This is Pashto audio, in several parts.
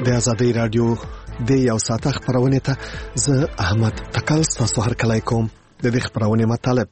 د آزادۍ رادیو د یو ساعت خبرونه ته زه احمد تکل تاسو هر کله کوم د دې خبرونه مطلب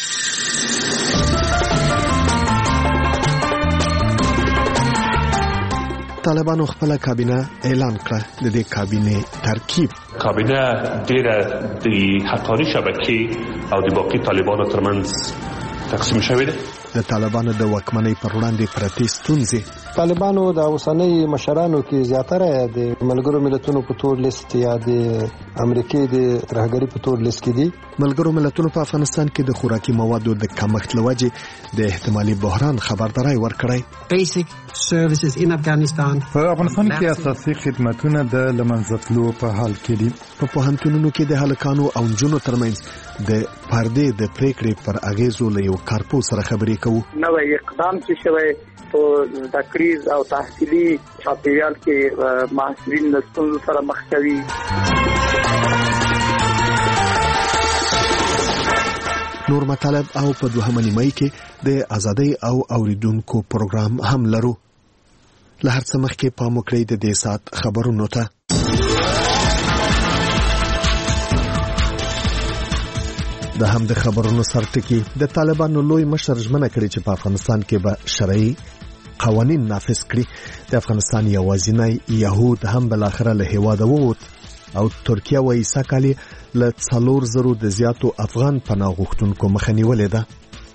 طالبانو خپل کابینه اعلان کړه. د دې کابینه ترکیب کابینه ډیره د حقانی شبکې او د باقي طالبانو ترمنځ تقسیم شوې ده. د طالبانو د واکمنۍ پر وړاندې پرتې ستونزې طالبانو د اوسنۍ مشرانو کې زیاتره د ملګرو ملتونو په تور لیست یا د امریکای د ترهګری په تور لیست کې دي. ملګرو ملتونو په افغانستان کې د خوراکي موادو د کمښت لوجې د احتمالي بحران خبرداري ورکړی. Basic services in Afghanistan. په افغانستان کې اساسي خدماتونه د لمنځتلو په حال کې دي. په پوهنتونونو کې د هلکانو او نجونو ترمنځ د پردې د پریکړې پر اغیزو له یو کارپو سره خبرې کوو. نوې اقدام چې شوی په تقریز او تحصیلي چاپیریال کې محصلین د ستونزو سره مخ کوي. نور مطالب او په دوهمه نیمه کې د ازادۍ او اوریدونکو پروګرام هم لرو. له هر څه مخکې پام وکړئ د دې سات خبرونو ته. د هم د خبرونو سرټکی د طالبانو لوی مشر ژمنه کړې چې په افغانستان کې به شرعي قوانين نافذ کړي. د افغانستان یوازینی يهود هم بل اخره له هیواده ووت او ترکیه وايي ساکالي له 4,000 د زیاتو افغان پناه غوښتونکو مخه نیولې ده.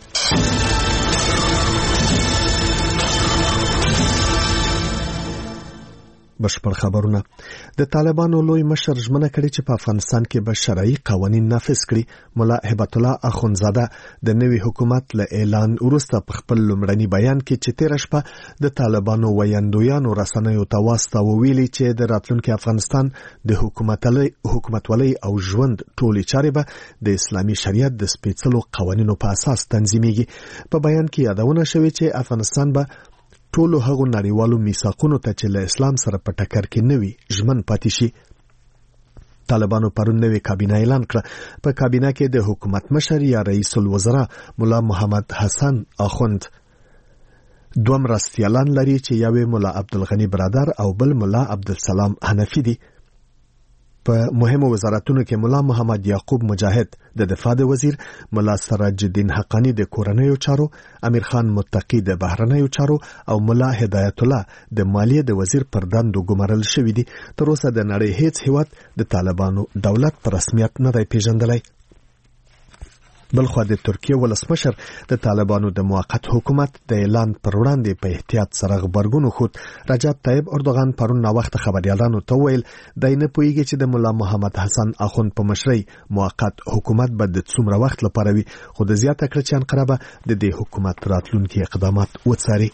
بشپړ خبرونه. د طالبانو لوی مشر ژمنه کړې چې په افغانستان کې به شرعي قوانين نافذ کړي. مولا هبت الله اخونزاده د نوي حکومت له اعلان وروسته په خپل لومړني بیان کې چې تیر شپه د طالبانو ویاندویانو رسنیو ته واسطه ویلي چې د راتلونکي افغانستان د حکومتولۍ او ژوند ټولې چارې به د اسلامي شریعت د سپېڅلو قوانینو په اساس تنظیمېږي. په بیان کې یادونه شوې چې افغانستان به ټولو هغو نړیوالو میثاقونو ته چې له اسلام سره په ټکر کې نوي ژمن پاتې شي. طالبانو پرون نوې کابینه اعلان کړه. په کابینه کې د حکومت مشر یا رئیس الوزرا مولا محمد حسن اخوند دوه مرستیالان لري چې یو مولا عبدالغنی برادر او بل مولا عبدالسلام حنفی دي. په مهمو وزارتونو کې مولا محمد یعقوب مجاهد د دفاع د وزیر، مولا سراج الدین حقانی د کورنیو چارو، امیر خان متقی د بهرنیو چارو او مولا هدایت الله د مالیې د وزیر پر دندو ګمارل شوی دي. تر اوسه د نړۍ هیڅ هیواد د طالبانو دولت په رسمیت نه دی پیژندلی. بلخوا د ترکیه ولسمشر د طالبانو د موقت حکومت د اعلان پر وړاندې په احتیاط سره غبرګون وښود. رجب طیب اردوغان پرون ناوخته خبريالانو ته ویل دای نه پوهیږي چې د مولا محمد حسن اخوند په مشرۍ موقت حکومت به د څومره وخت لپاره وي، خو د زیاته کړ چې انقره به د دې حکومت راتلونکي اقدامات وڅاري.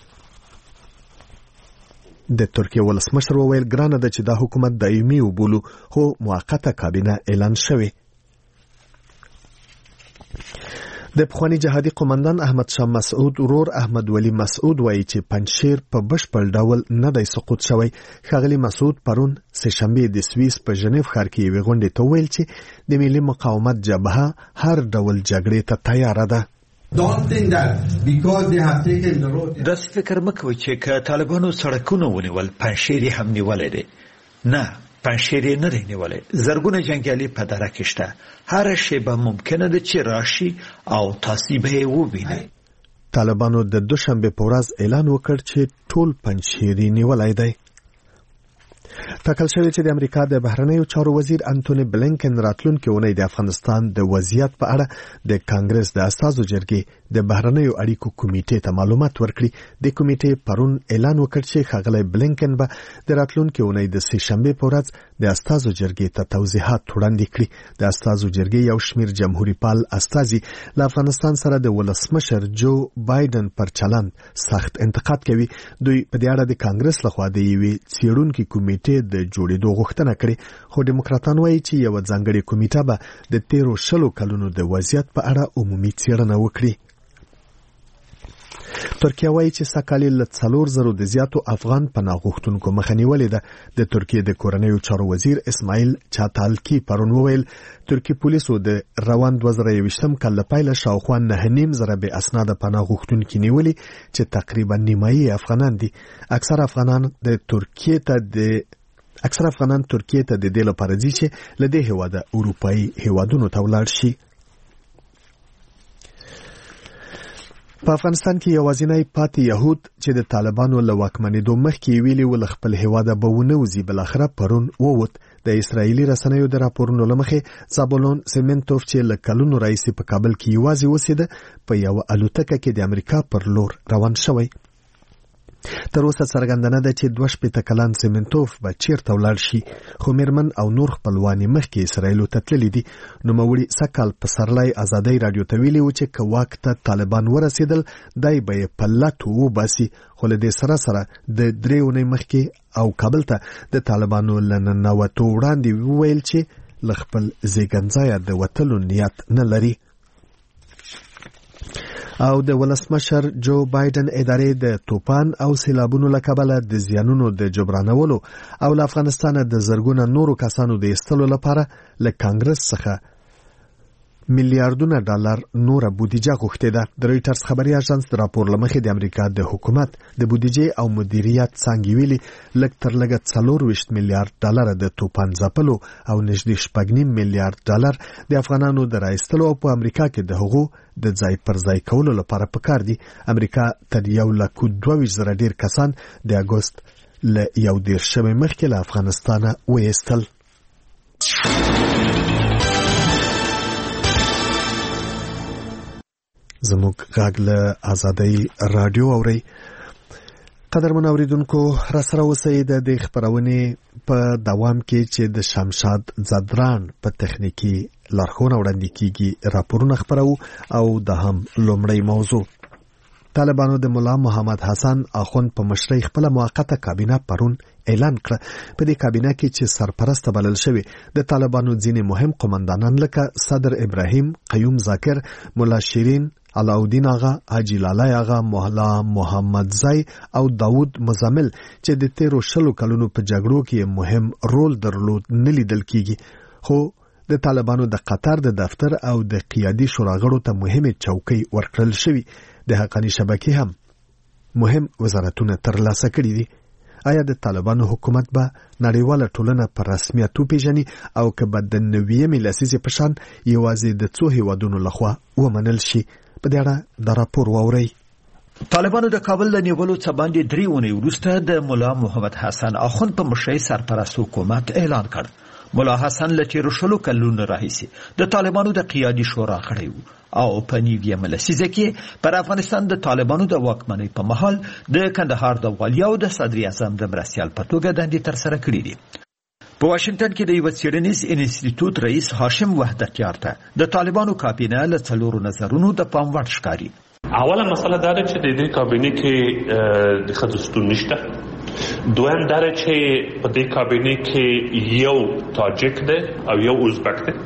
د ترکیه ولسمشر وویل ګرانه ده چې دا حکومت دایمي وبولو، خو موقته کابینه اعلان شوی. د پخوانی جهادي قومندان احمد شاه مسعود ورور احمد ولی مسعود وایي چې پنځشیر په بشپړ ډول نه دی سقوط شوی. ښاغلی مسعود پرون سهشنبه د سویس په ژنیف ښار کې یوې غونډې ته ویل چې د ملي مقاومت جبهه هر ډول جګړې ته تیاره ده. داسې فکر مه کوئ چې که طالبانو سړکونه ونیول پنځشیر یې هم نیولی دی. نه، پنځشیر یې نه دی نیولی. زرګونه جنګیالي په دره کې شته. هره شیبه ممکنه ده چې راشي او تاسې به یې ووینئ. طالبانو د دوشنبه په ورځ اعلان وکړ چې ټول پنځشیر یې نیولی دی. ټاکل شوی چې د امریکا د بهرنیو چارو وزیر انټونی بلینکن راتلونکي اونۍ د افغانستان د وضعیت په اړه د کانګرس د استازو جرګې د بهرنیو اړیکو کمیټې ته معلومات ورکړي. د کمیټې پرون اعلان وکړ چې ښاغلی بلینکن به د راتلونکي اونۍ د سهشنبه په ورځ د استازو جرګې ته توضیحات وړاندې کړي. د استازو جرګې یو شمیر جمهوریت پال استازي له افغانستان سره د ولسمشر جو بایدن پر چلند سخت انتقاد کوي. دوی په دې اړه د کانګرس لخوا د یوې څېړونکي کمیټې د جوړېدو غوښتنه کړې، خو ډیموکراتان وایي چې یو ځانګړې کمیټه به د تیرو 20 کلونو د وضعیت په اړه عمومي څېړنه وکړي. ترکیه وایي چې ساکالي له 4,000 د زیاتو افغان پناه غوښتونکو مخه نیولې ده. د ترکیه د کورنیو چارو وزیر اسماعیل چاتالکی پرون وویل ترکیه پولیسو د روان 2021 کال له پیله شاوخوا 9.5 بې اسناده پناه غوښتونکي نیولي چې تقریبا نیمایي افغانان دي. اکثر افغانان د ترکیه ته د اکثر افغانان ترکیه ته د دې لپاره ځي چې له دې هیواده اروپایي هیوادونو ته ولاړ شي. په افغانستان کې یوازینی پاتې يهود چې د طالبانو له واکمنېدو مخکې ویلي ول خپل هیواده به ونه وځي بلاخره پرون ووت. د اسرایلی رسنیو د راپورونو له مخې زابولون سیمنټوف چې له کلونو راهیسې په کابل کې یوازې اوسېده په یوه الوتکه کې د امریکا پر لور روان شوی. تر اوسه څرګنده ده چې 22 کلن سیمنټوف به چیرته ولاړ شي، خو میرمن او نور خپلوان مخکې اسرایلو ته تللي دي. نوموړي سکهال پسرلی ازادۍ راډیو ته ویلي و چې که واک ته طالبان ورسېدل دی به یې په لټو وباسي، خو له دې سره سره د 3 اونۍ مخکې او کابل ته د طالبانو له ننوتو وړاندې وویل چې له خپل زیږنځایه د وتلو نیت نه لري. او د ولسمشر جو بایدن ادارې د طوفان او سیلابونو له کبله د زیانونو د جبرانولو او له افغانستانه د زرګونه نورو کسانو د ایستلو لپاره له کانګرس څخه میلیارډونه ډالر نوره بودیجه غوښتې ده. د رویټرز خبري اژانس د راپور له مخې د امریکا د حکومت د بودیجې او مدیریت څانګې ویلي لږ تر لږه 24 میلیارډ ډالر د طوفان ځپلو او نږدې 6.5 میلیارډ ډالر د افغانانو د راایستلو او په امریکا کې د هغو د ځای پر ځای کولو لپاره پکار دي. امریکا تر 122,000 ډیر کسان د اگست له 11 مخکې له افغانستانه وایستل. زموږ غږ له آزادۍ رادیو اوري. قدرمن اوریدونکو را سره اوسئ د دې خبرونې په دوام کې چې د شمشاد زدران په تخنیکی لارښوونه وړاندې کیږي راپورونه خبرو او د هم لومړی موضوع. طالبانو د مولا محمد حسن اخوند په مشرۍ خپل موقته کابینه پرون اعلان کړ. په دې کابینه کې چې سرپرست بلل شوی د طالبانو ځینې مهم قومندانان لکه صدر ابراهیم قیوم ذاکر، مولا شیرین علاؤالدین آغا، حاجی لالای آغا، مولا محمد زای او داود مزمل چې د 13 کلونو په جګړو کې مهم رول درلود نه لیدل کیږي، خو د طالبانو د قطر د دفتر او د قیادي شوراغړو ته مهمه چوکۍ ورکړل شوی. د حقانی شبکې هم مهم وزارتونه ترلاسه کړي دي. آیا د طالبانو حکومت به نړیواله ټولنه په رسمیت وپیژني او که به د 90مې لسیزې په شان یوازې د څو هیوادونو لخوا ومنل شي؟ په دې اړه د راپور واورئ. طالبانو د کابل له نیولو څخه باندې 3 اونۍ وروسته د مولا محمد حسن اخوند په مشرۍ سرپرست حکومت اعلان کړ. مولا حسن له 13 کلونو راهیسې د طالبانو د قیادي شورا غړی و او په 90مې لسیزه کې پر افغانستان د طالبانو د واکمنۍ په مهال د کندهار د والیا او د صدر اعظم د مرستیال په توګه دندې ترسره کړې دي. په واشنگټن کې د یو څېړنیز انسټیټیوټ رئیس هاشم وحدتیار ته د طالبانو کابینه له 4 نظرونو د پام وړ ښکاري. اوله مسله دا ده چې د دې کابینه کې د ښځو شتون نشته. دویم دا ده چې په دې کابینه کې یو تاجک دی او یو ازبک دی.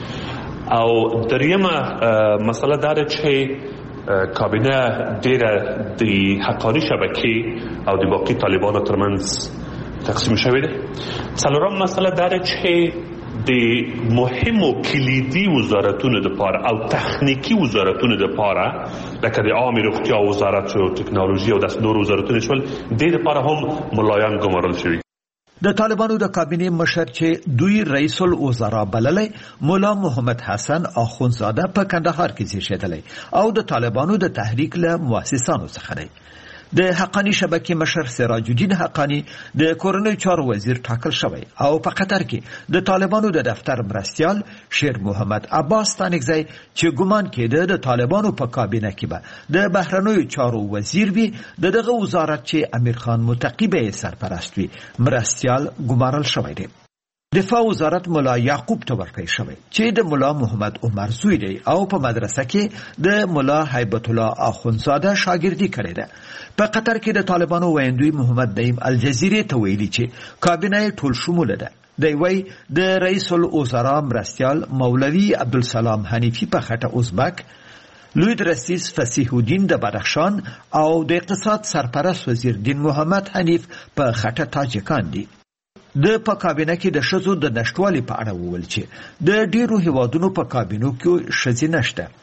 او دریمه مسله دا ده چې کابینه ډیره د حقانی شبکې او د باقي طالبانو ترمنځ تقسیم شوی دی. څلورم مسله دا ده چې د مهمو کلیدي وزارتونو لپاره او تخنیکی وزارتونو لپاره لکه د عامه روغتیا وزارت او ټکنالوژي او د نورو وزارتونو شول د لپاره هم ملایان ګمارل شوی. د طالبانو د کابینې مشر چې دوی رئیس الوزرا بللی مولا محمد حسن اخوندزاده په کندهار کې زیږیدلی او د طالبانو د تحریک له مؤسسانو څخه دی. د حقانی شبکې مشر سراج الدین حقانی د کورنۍ چارو وزیر ټاکل شوی او په قطر کې د طالبانو د دفتر مرستیال شیر محمد عباس تانکزی چې ګمان کېده د طالبانو په کابینه کې به د بهرنیو چارو وزیر وي دغه وزارت چې امیر خان متقی به سرپرست وي مرستیال ګمارل شوی دی. دفاع وزارت مولا یعقوب ته ورکړی شوی چې د مولا محمد عمر زوی دی او په مدرسه کې د مولا هیبت الله اخوندزاده شاګردي کړې ده. په قطر کې د طالبانو ویندوی محمد نعیم الجزیرې ته ویلي چې کابینه ټول شموله ده. دی وی د رئیس الوزرا مرستیال مولوی عبدالسلام حنیفی په خټه ازبک، لوی درستیز فصیح الدین د بدخشان او د اقتصاد سرپرست وزیر دین محمد حنیف په خټه تاجکان دي. د په کابینه کې د ښځو د نشټوالي په اړه وویل چې د ډیرو هیوادونو په کابینو کې ښځې نشته.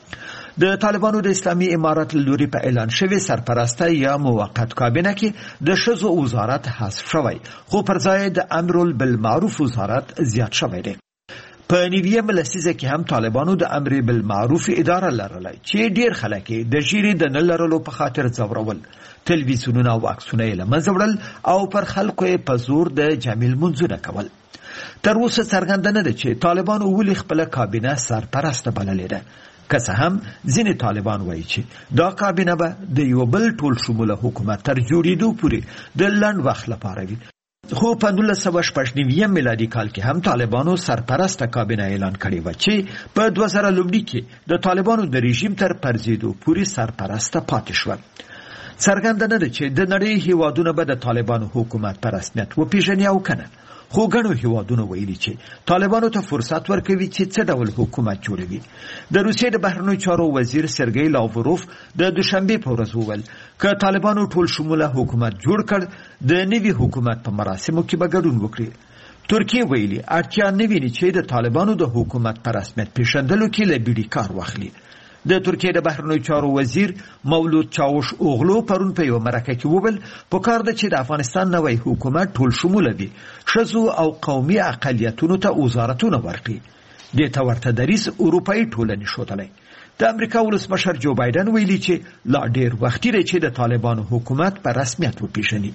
د طالبانو د اسلامي امارت لوري په اعلان شوی سرپرسته یا موقت کابینه کې د ښځو وزارت حذف شوی، خو پر ځای د امر بالمعروف وزارت زیات شوی دی. په نیویم لسیزه کې هم طالبانو د امر بالمعروف اداره لرله چې ډیر خلک د ژیرې د نه لرلو په خاطر ځورول، تلویزیونونه او عکسونه یې له منځه وړل او پر خلکو یې په زور د جامع لمونځونه کول. تر اوسه څرګنده نه ده چې طالبانو ولې خپله کابینه سرپرسته بللې ده، که څه هم ځینې طالبان وایي چې دا کابینه به د یو بل ټول شموله حکومت تر جوړېدو پورې د لنډ وخت لپاره وي. خو په 1999 میلادي کال کې هم طالبانو سرپرسته کابینه اعلان کړې وه چې په 2000 کې د طالبانو د رژیم تر پرځېدو پورې سرپرسته پاتې شوه. څرګنده نه ده چې د نړۍ هیوادونه به د طالبانو حکومت په رسمیت وپېژني او کنه، خو ګڼو هیوادونو ویلي چې طالبانو ته فرصت ورکوي چې څه ډول حکومت جوړوي. د روسیې د بهرنیو چارو وزیر سرګی لاوروف د دوشنبې په ورځ وویل که طالبانو ټول شموله حکومت جوړ کړ د نوي حکومت په مراسمو کې به ګډون وکړي. ترکیه ویلي اړتیا نه ویني چې د طالبانو د حکومت په رسمیت پیژندلو کې له بیړې کار واخلي. د ترکیه د بهرنیو چارو وزیر مولود چاوش اوغلو پرون په یوه مرکه کې وویل پکار ده چې د افغانستان نوی حکومت ټول شموله وي، ښځو او قومي اقلیتونو ته وزارتونه ورکړي. دې ته ورته دریځ اروپایي ټولنې ښودلی. د امریکا ولسمشر جو بایدن ویلي چې لا ډیر وختي دی چې د طالبانو حکومت په رسمیت وپېژني.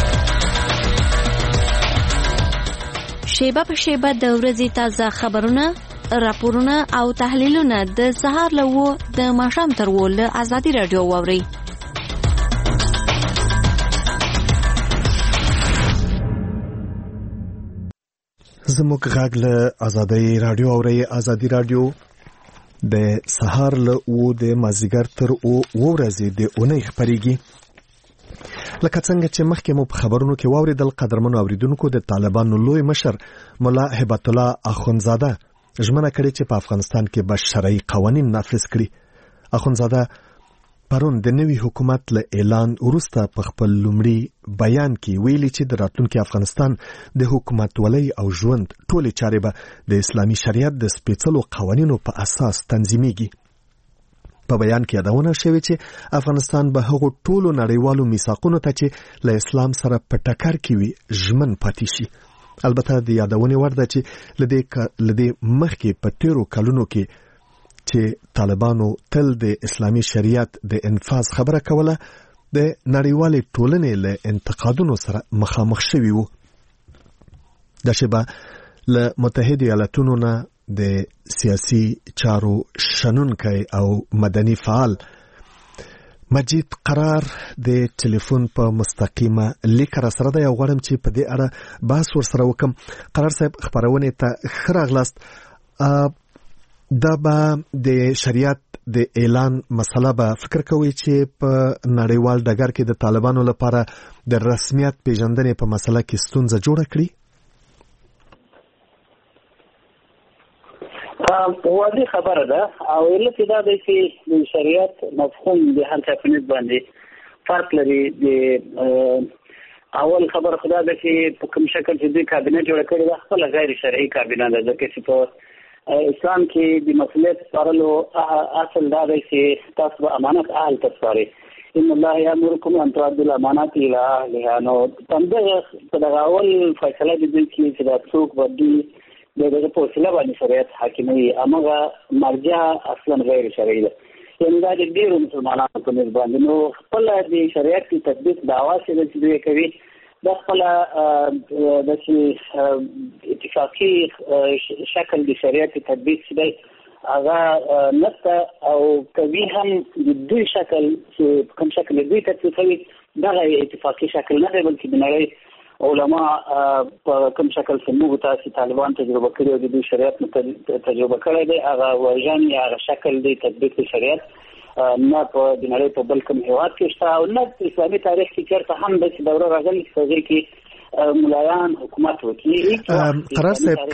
شیبه په شیبه د ورځې تازه خبرونه، راپورونه او تحلیلونه د سهار له 9 د ماښام تر 10 له ازادي رادیو واورئ. زموږ غږ له ازادي رادیو اورئ. ازادي رادیو د سهار له 9 د مازیګر تر 10 ورځې د اونۍ خبريږي. لکه څنګه چې مخکې مو په خبرونو کې واوریدل، قدرمنو اوریدونکو د طالبانو لوی مشر مولا هبت الله اخونزاده ژمنه کړې چې په افغانستان کې به شرعي قوانین نافذ کړي. اخونزاده پرون د نوي حکومت له اعلان وروسته په خپل لومړي بیان کې ویلي چې د راتلونکي افغانستان د حکومت ولۍ او ژوند ټولې چارې به د اسلامي شریعت د سپېڅلو قوانینو په اساس تنظیمېږي. په بیان کې یادونه شوې چې افغانستان به هغو ټولو نړیوالو میثاقونو ته چې له اسلام سره په ټکر کې وي ژمن پاتې شي. البته د یادونې وړ ده چې لدې مخکې په تیرو کلونو کې چې طالبانو تل د اسلامي شریعت د انفاذ خبره کوله، د نړیوالې ټولنې له انتقادونو سره مخامخ شوي وو. دا شیبه له متحده ایالاتونو نه د سیاسي چارو شنونکی او مدني فعال مجید قرار د ټلیفون په مستقیمه لیک را سره دی او غواړم چې په دې اړه بحث ورسره وکم. قرار صاحب، خبرونې ته ښه راغلاست. دا به د شریعت د اعلان مسله به فکر کوي چې په نړیوال ډګر کې د طالبانو لپاره د رسمیت پیژندنې په مسله کې ستونزه جوړه کړي؟ واضح خبره ده او علت دا دی چې د شریعت مفهوم د هر چا په نسبت باندې فرق لري. د اول خبره خدا ده چې په کوم شکل چې دوی کابینه جوړه کړې ده خپله غیر شرعي کابینه ده، ځکه چې په اسلام کې د مسؤلیت سپارلو اصل دا دی چې تاسو به امانت اهل ته سپارئ. ان الله یامرکم ان تؤدوا الامانات الى اهلها. نو په دغه اول فیصله د دوی کې چې دا څوک به دوی دغه په وسیله باندې شریعت حاکموي، هغه مرجع اصلا غیر شرعي ده. یعنې دا د ډېرو مسلمانانو په نسبت باندې نو خپله د شریعت کې تطبیق دعوا چې دوی کوي دا خپله داسې اتفاقي شکل د شریعت تطبیق چې دی هغه نشته، او کوي هم د دوی شکل چې کوم شکل دوی تطبیقوي دغه اتفاقي شکل نه دی، بلکې د نړۍ علما په کوم شکل چې موږ تاسو طالبان تجربه کړی او د دوی شریعت تجربه کړی دی هغه وژن یا هغه شکل دی تطبیق د شریعت نه په د نړۍ په بل کوم هېواد کې شته او نه په اسلامي تاریخ کې چېرته هم داسې دوره راغلې چې په هغې کې ملایان حکومت وکړي. قرار صاحب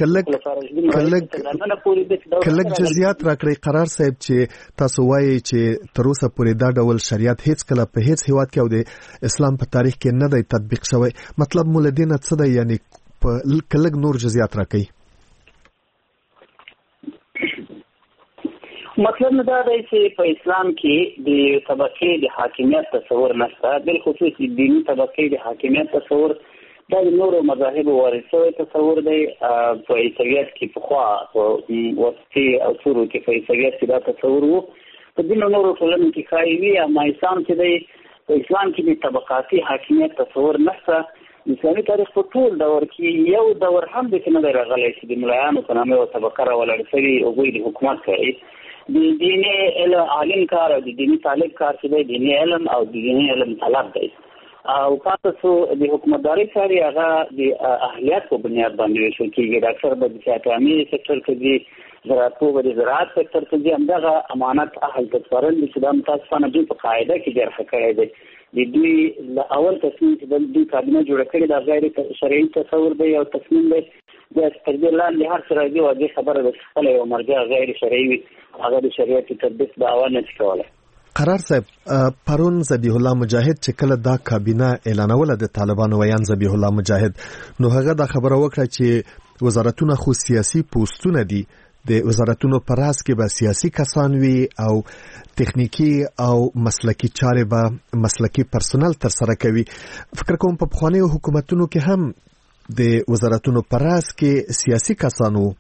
کلک جزئیات راکړئ. قرار صاحب چې تاسو وایي چې تر اوسه پورې دا ډول شریعت هیڅ کله په هیڅ هیواد کې او د اسلام په تاریخ کې نه دی تطبیق شوی، مطلب مو له دې نه څه دی؟ یعنی کلک نور جزئیات راکړئ. مطلب نه دا دی چې په اسلام کې د طبقې د حاکمیت تصور نشته، بالخصوص د دیني طبقې د حاکمیت تصور دا د نورو مذاهبو وارد شوی تصور دی. په عیسویت کې پخوا په وسطي عصورو کې په عیسویت کې دا تصور و، په ځینو نورو ټولنو کې ښایي وي، اما اسلام چې دی په اسلام کې د طبقاتي حاکمیت تصور نشته. اسلامي تاریخ په ټول دور کې یو دور هم د نه دی راغلی چې د ملایانو په نامه یوه طبقه راولاړ شوي، هغوی د حکومت کوي. د دیني علم عالم کار او د دیني طالب کار چې دی دیني علم او د دیني علم طلب دی، او پاتې څو د حکومتداري کار هغه د اهلیت په بنیاد باندې ویشل کېږي. ډاکټر به د صحت عامې سکتر کې ځي، زراعتپوه به د زراعت سکتر کې ځي، همدغه امانت اهل ته سپارل دي چې دا متاسفانه دوی په قاعده کې جرح کړی دی. د دوی له اول تصمیم چې دوی کابینه جوړه کړې دا غیر شرعي تصور دی او تصمیم دی، د تر دې لاندې هر څه راځي، واضح خبره ده چې خپله یوه مرجع غیر شرعي وي، هغه د شریعت تطبیق دعوا نه شي کولی. قرار صاحب، پرون ذبیح الله مجاهد چې کله دا کابینه اعلانوله د طالبانو ویان ذبیح الله مجاهد، نو هغه دا خبره وکړه چې وزارتونه خو سیاسي پوسټونه دي، د وزارتونو په راس کې به سیاسي کسان وي او تخنیکی او مسلکی چارې به مسلکی پرسونل تر سره کوي. فکر کوم په پخوانیو حکومتونو کې هم د وزارتونو په راس کې سیاسي کسان وو.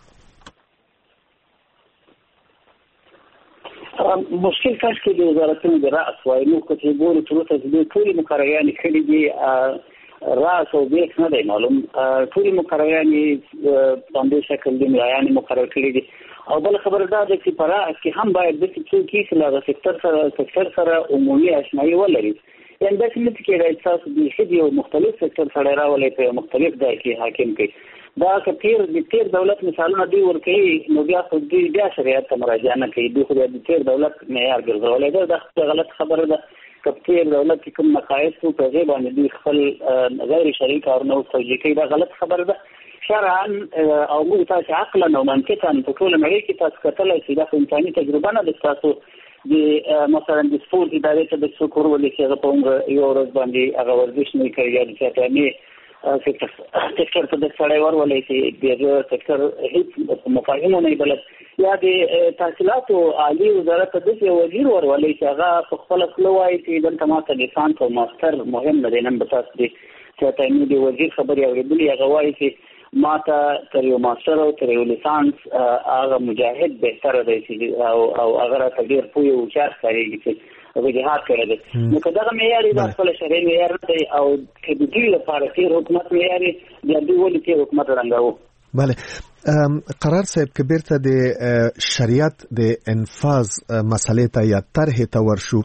مشکل کاش کې د وزارتونو د رأس وای، نو که چې ګورو چې وروسته چې دوی ټولې مقرریانې کړي دي، رأس او بیک نه دی معلوم، ټولې مقرریانې په همدې شکل د ملایانې مقرر کړي دي. او بل خبره دا ده چې په رأس کې هم باید داسې څوک وي چې له هغه سکتر سره عمومي اشنایي ولري. یعنې داسې نه کېدای چې تاسو بیخي د یو مختلف سکتر سړی راولئ په یو مختلف ځای کې حاکم کړي. دا که تیر دولت مثالونه دوی ورکوي، نو بیا خو دوی بیا شریعت ته مراجعه نه کوي، دوی خو د تیر دولت معیار ګرځولی دی. دا غلط خبره ده. که تیر دولت کې کوم نقایص وو په هغې باندې دوی خپل غیر شرعي کارونه توجیه کوي، دا غلط خبره ده. شرعا او موږ تاسو عقلا او منطقا په ټوله نړۍ کې تاسو کتلی چې دا خو انساني تجربه نه ده. تاسو د مثلا د سپورټ ادارې ته د څوک ورولئ چې هغه په عمره یوه ورځ باندې هغه ورزش نه کوي، یا د صحت عامې سکتر ته د سړی ورولئ چې د هغه سکتر هېڅ مفاهیمو نه بلد، یا د تحصیلاتو عالي وزارت ته داسې یو وزیر ورولئ چې هغه په خپله خوله وایي چې دلته ما ته لیسانس او ماستر مهم نه دی. نن به تاسو د صحت عامې د وزیر خبرې اورېدلي، هغه وایي چې ما ته تر یو ماستر او تر یو لیسانس هغه مجاهد بهتره دی چې او هغه راته ډېر پوه او هوښیار ښکارېږي چې هغه جهاد کړی دی. نو که دغه معیار یې دا خپله شرعي معیار نه دی او که د دوی لپاره تېر حکومت معیار یې، بیا دوی ولې تېر حکومت ړنګوو؟ بله قرار صاحب، که بیرته د شریعت د انفاظ مسئلې ته یا طرحې ته ورشو،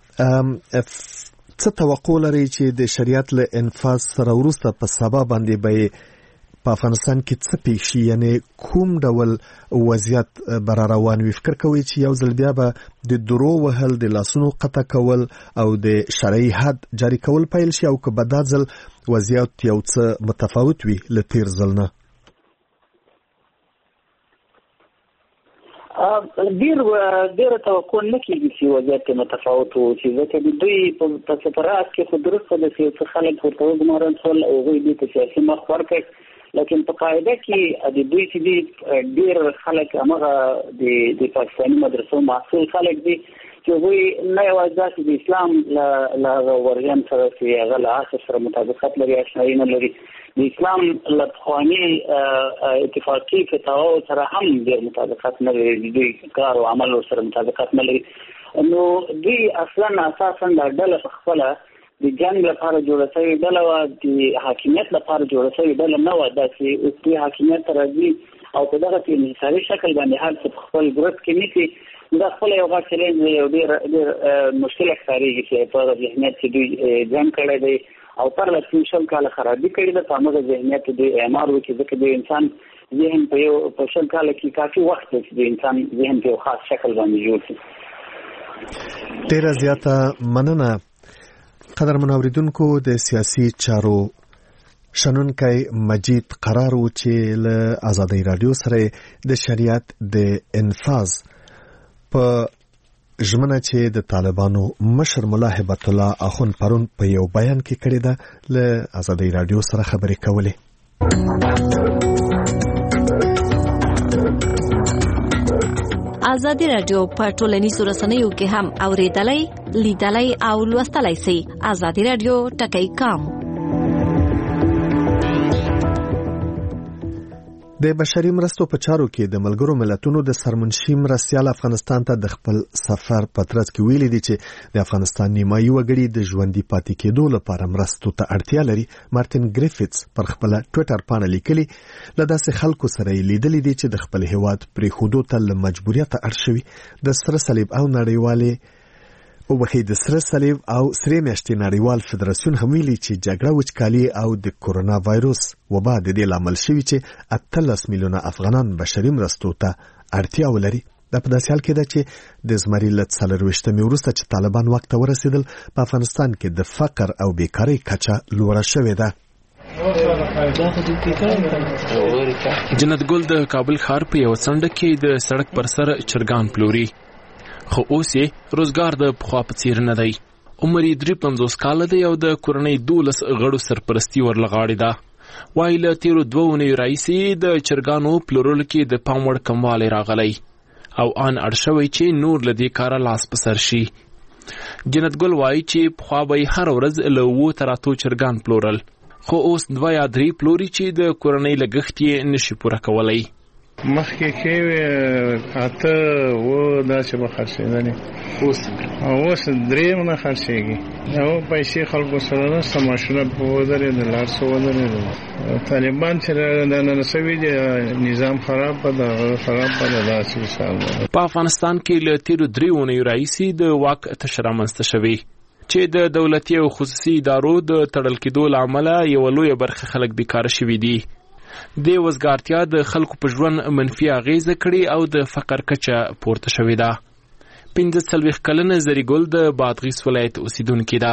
څه توقع لري چې د شریعت له انفاظ سره وروسته په سبا باندې به په افغانستان کې څه پیښ شي؟ یعنې کوم ډول وضعیت به را روان وي؟ فکر کوئ چې یو ځل بیا به د درو وهل، د لاسونو قطع کول او د شرعي حد جاري کول پیل شي، او که به دا ځل وضعیت یو څه متفاوت وي له تیر ځل نه؟ ډېره توقع نه کېږي چې وضعیت متفاوت وشي، ځکه د دوی په سفرات کې خو درسته ده چې څه خلک ورته وګمارل شول او هغوی دوی ته سیاسي مخ ورکړ، لیکن په قاعده کې د دوی چې دي ډېر خلک همغه د پاکستاني مدرسو محصول خلک دي چې هغوی نه یوازې داسې د اسلام له هغه ورژن سره چې هغه له عصر سره مطابقت لري، اشنایي نه لري، د اسلام له پخواني اتفاقي فتاواو سره هم ډېر مطابقت نه لري، د دوی کار او عمل سره مطابقت نه لري. نو دوی اصلا اساسا دا ډله په خپله د جنګ لپاره جوړه شوې ډله وه، د حاکمیت لپاره جوړه شوې ډله نه وه. دا چې اوس دوی حاکمیت ته راځي او په دغه انحصاري شکل باندې هر څه په خپل ګروپ کې نیسي، دا خپله یو غټ چلنج دی، یو ډېر مشکله ښکارېږي چې په هغه ذهنیت چې دوی جنګ کړی دی او پرله 30 کاله خرابي کړې ده، په همغه ذهنیت دوی اعمار وکړي، ځکه د انسان ذهن په 20 کاله کې کافي وخت دی چې د انسان ذهن په یو خاص شکل باندې جوړ شي. ډېره زیاته مننه. قدرمن اوریدونکو، د سیاسي چارو شنونکی مجید قرار و چې له آزادۍ رادیو سره د شریعت د انفاظ په ژمنه چې د طالبانو مشر ملا هبت الله اخون پرون په یو بیان کې کړی ده، له آزادۍ رادیو سره خبرې کولې. ازادي رادیو په ټولنیزو رسنیو کې هم اوریدلای، لیدلای او لوستلای شئ. ازادي رادیو ټکی کام. د بشري مرستو په چارو کې د ملګرو ملتونو د سرمنشي مرستیال افغانستان ته د خپل سفر په ترڅ کې ویلي دي چې د افغانستان نیمایي وګړي د ژوندۍ پاتې کېدو لپاره مرستو ته اړتیا لري. مارټین ګریفټس پر خپل ټوئیټر باندې لیکلي، له داسې خلکو سره یې لیدلي دي چې د خپل هیواد پرېښودو ته له مجبوریته اړ شوي. د سره صلیب او نړیوالې د سره صلیب او سرې میاشتې نړیوال فدراسیون هم ویلي چې جګړه، وچکالي او د کورونا وایروس وبا د دې لامل شوي چې 18 میلیونه افغانان بشري مرستو ته اړتیا ولري. دا په داسې حال کې ده چې د زمري له 24 وروسته چې طالبان واک ته ورسېدل، په افغانستان کې د فقر او بیکارۍ کچه لوړه شوې ده. جنت ګل د کابل ښار په یو څنډه کې د سړک پر سر چرګان پلوري، خو اوس یې روزګار د پخوا په څیر نه دی. عمر یې 53 کاله دی او د کورنۍ 12 غړو سرپرستي ورلغاړې ده. وایي له تیرو 2 اونیو راهیسې د چرګانو پلورلو کې د پام وړ کموالی راغلی او ان اړ شوی چې نور له دې کاره لاس په سر شي. جنت ګل وایي چې پخوا به یې هر ورځ له 7 تر 8 چرګان پلورل، خو اوس 2 یا 3 پلوري چې د کورنۍ لګښت یې نشي پوره کولی. مخکې کې اته و داسې به خرڅېدلې، اوس 3 نه خرڅېږي. او پیسې خلکو سره نشته، ماشونه په ودرېدل، هر څه ودرېدل. طالبان چې دننه شوي دي، نظام خراب ده، داسې مثال ده. په افغانستان کې له تېرو 3 اونیو راهیسې د واک تشه رامنځته شوې چې د دولتي او خصوصي ادارو د تړل کېدو له امله یوه لویه برخه خلک بیکاره شوي دي. د وزګارتیا د خلکو په ژوند منفي اغیزه کړي او د فقر کچه پورته شوې ده. 45 کلنه زریګل د بادغیس ولایت اوسیدونکې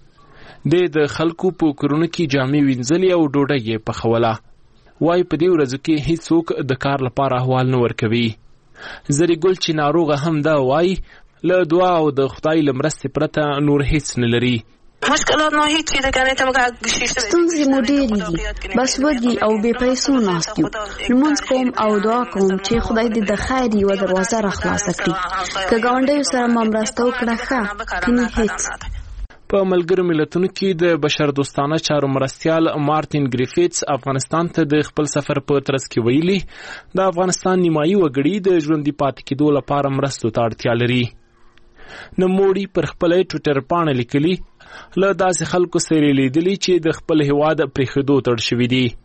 ده. د خلکو په کورونو کې جامې وینځلې او ډوډۍ یې پخوله. وایي په دې ورځو کې هیڅوک د کار لپاره احوال نه ورکوي. زریګل چې ناروغه هم ده وایي له دعا او د خدای له مرستې پرته نور هیڅ نه لري. مشکلات نه هیڅ دې کنه ته مګه ستونزې مو ډېرې دي، بس ودی او بې پیسو ناست یو. لمونځ کوم او دعا کوم چې خدای دې د خیر یوه دروازه راخلاصه کړي. که ګاونډیو سره مو مرسته وکړه ښه، کني هیڅ. په ملګرو ملتونو کې د بشر دوستانه چارو مرستیال مارټین ګریفټس افغانستان ته د خپل سفر په ترڅ کې ویلي، د افغانستان نیمایي وګړي د ژوندي پاتې کېدو لپاره مرستو ته اړتیا لري. نوموړي پر خپل ټوئیټر باندې لیکلي، له داسې خلکو سره لیدلي چې د خپل هیواد پرېښودو ته اړ شوي دي.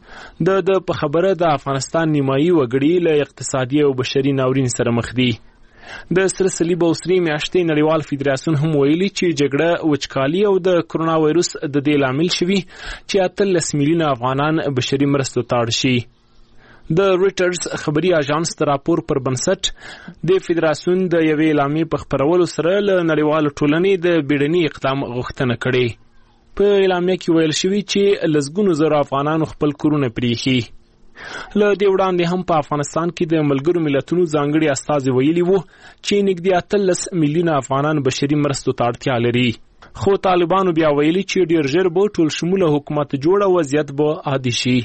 د په خبره د افغانستان نیمایي وګړي له اقتصادي او بشري ناورین سره مخ دي. د سره صلیب او سرې میاشتې نړیوال فدراسیون هم ویلي چې جګړه، وچکالي او د کورونا وایروس د دې لامل شوي چې 18 میلیونه افغانان بشري مرستو ته اړ شي. د رویټرز خبري اژانس د راپور پر بنسټ د فدراسیون د یوې اعلامیې په خپرولو سره له نړیوالو ټولنې د بیړني اقدام غوښتنه کړې. په اعلامیه کې ویل شوي چې لسګونو زره افغانانو خپل کورونه پرېښي. له دې وړاندې هم په افغانستان کې د ملګرو ملتونو ځانګړي استازي ویلي وو چې نږدې 18 میلیونه افغانان بشري مرستو ته اړتیا لري. خو طالبانو بیا ویلي چې ډېر ژر به ټول شموله حکومت جوړه وضعیت به عادي شي.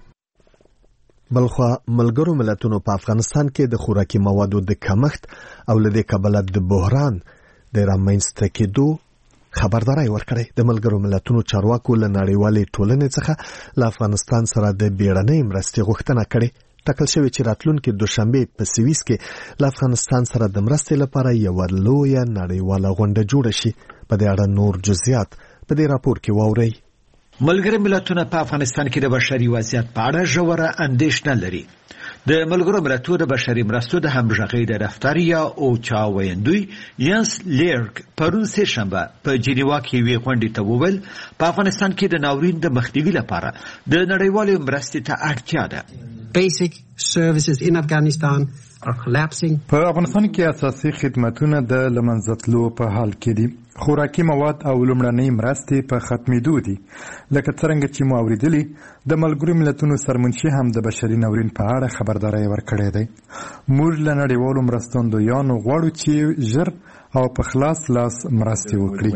بلخوا ملګرو ملتونو په افغانستان کې د خوراکي موادو د کمښت او له دې کبله د بحران د رامنځته کېدو خبرداری ورکړی. د ملګرو ملتونو چارواکو له نړیوالې ټولنې څخه له افغانستان سره د بیړنۍ مرستې غوښتنه کړې. ټاکل شوی چې راتلونکي دوشنبه په سویس کې له افغانستان سره د مرستې لپاره یوه لویه نړیواله غونډه جوړه شي. په دې اړه نور جزئیات په دې راپور کې واورئ. ملګري ملتونه په افغانستان کې د بشري وضعیت په اړه ژوره اندېښنه لري. د ملګرو ملتونو د بشري مرستو د همغږۍ د دفتر یا اوچا ویندوی ینس لیرک پرون سهشنبه په جنیوا کې وی غونډې ته وویل په افغانستان کې د ناورین د مخنیوي لپاره د نړیوالو مرستې ته اړتیا ده. Basic services in Afghanistan are collapsing. په افغانستان کې اساسي خدماتونه د لمنځه تلو په حال کې دي. خوراکي مواد او لومړنۍ مرستې په ختمېدو دي. لکه څرنګه چې مو اورېدلي د ملګرو ملتونو سرمنشي هم د بشري ناورین په اړه خبرداری ورکړی دی. موږ له نړیوالو مرستندویانو غواړو چې ژر او په خلاص لاس مرستې وکړي.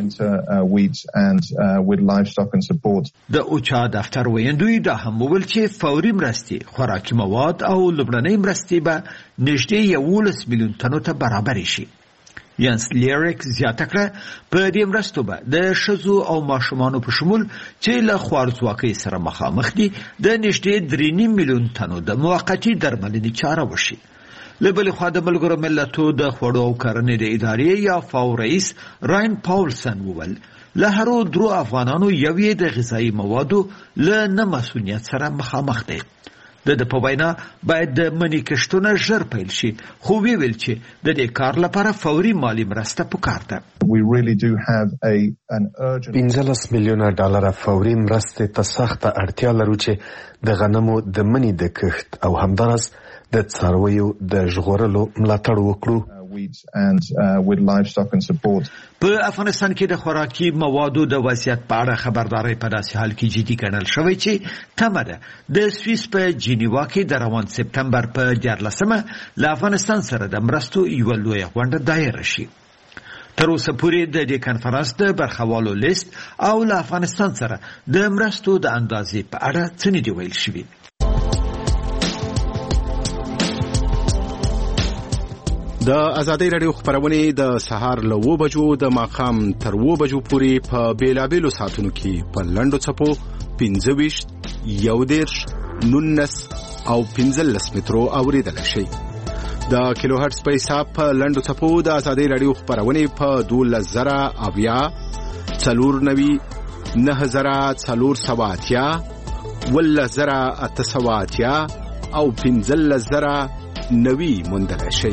د اوچا دفتر ویندوی دا هم وویل چې فوري مرستې، خوراکي مواد او لومړنۍ مرستې به نږدې 11 میلیون تنو ته برابر شي. ینس لیریک زیاته کړه په دې مرستو به د ښځو او ماشومانو په شمول چې له خوارځواکۍ سره مخامخ دي د نږدې 3.5 میلیون تنو د موقتي درملنې چاره وشي. له بلې خوا د ملګرو ملتونو د خوړو او کرنې د ادارې یا فاو رئیس راین پاولسن وویل له هرو درو افغانانو یو یې د غذایي موادو له نه مسؤلیت سره مخامخ دی. د په وینا باید د منی کښتونه ژر پیل شي، خو ویل چې د دې کار لپاره فوري مالی مرسته پکار ده. 15 میلیونه ډالر فوري مرستې ته سخته اړتیا لرو چې د غنمو د منی د کښت او همدارس د څارویو د ژغورلو ملاتړ وکړو. په افغانستان کې د خوراکي موادو د وضعیت په اړه خبرداري په داسې حال کې جدي ګڼل شوی چې تمه ده د سویس په جنیوا کې د روان سپتمبر په 14مه له افغانستان سره د مرستو یوه لویه غونډه دایره شي. تر اوسه پورې د دې کنفرانس د برخوالو لیست او له افغانستان سره د مرستو د اندازې په اړه څه نه دی ویل شوي. د ازادۍ راډیو خبرونه د سهار له 9 بجو د ماښام تر 9 بجو پورې په بیلابېلو ساعتونو کې په لنډو څپو 25 11 19 او 15 مترو اوریدل شي. د کیلو هرتز په حساب په لنډو څپو د ازادۍ راډیو خبرونه په 12080 490 9480 10880 او 15090 موندل شي.